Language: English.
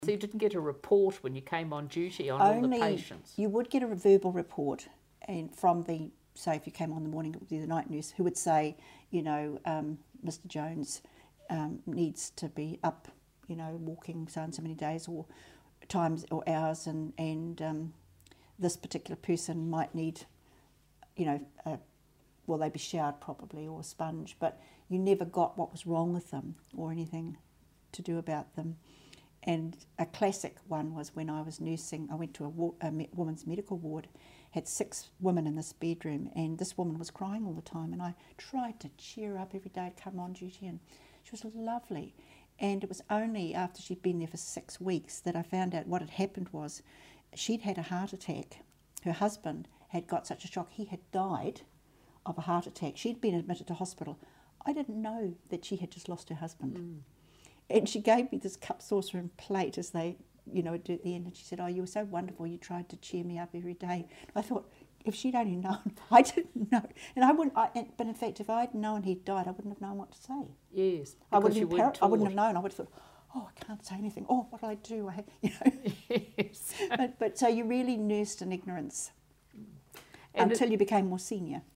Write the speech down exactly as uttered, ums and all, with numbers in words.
So you didn't get a report when you came on duty on Only, all the patients? You would get a verbal report, and from the, say if you came on the morning, it would be the night nurse who would say, you know, um, Mister Jones um, needs to be up, you know, walking so and so many days or times or hours, and, and um, this particular person might need, you know, a, well, they'd be showered probably or a sponge, but you never got what was wrong with them or anything to do about them. And a classic one was when I was nursing, I went to a, wa- a me- women's medical ward, had six women in this bedroom, and this woman was crying all the time, and I tried to cheer her up every day, come on duty, and she was lovely. And it was only after she'd been there for six weeks that I found out what had happened was she'd had a heart attack. Her husband had got such a shock, he had died of a heart attack. She'd been admitted to hospital. I didn't know that she had just lost her husband. Mm. And she gave me this cup, saucer and plate as they, you know, do at the end, and she said, oh, you were so wonderful, you tried to cheer me up every day. I thought, if she'd only known, I didn't know. And I wouldn't, I, but in fact, if I'd known he'd died, I wouldn't have known what to say. Yes, I wouldn't, you have, weren't I wouldn't taught. have known. I would have thought, oh, I can't say anything. Oh, what do I do? I, you know. Yes. but, but so you really nursed in ignorance and until it, you became more senior.